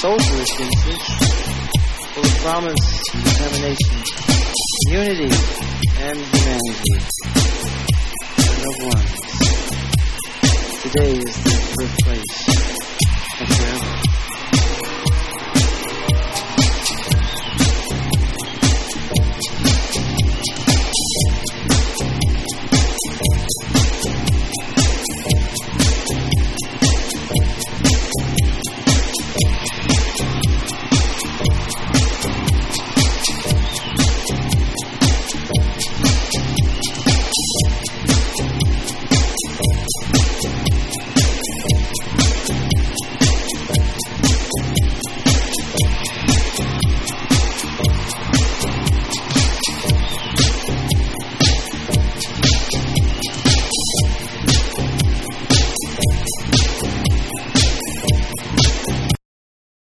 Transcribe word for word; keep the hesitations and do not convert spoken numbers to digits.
socialist interest, full of promise and determination, unity and humanity. And of oneness. Today is the birthplace of forever.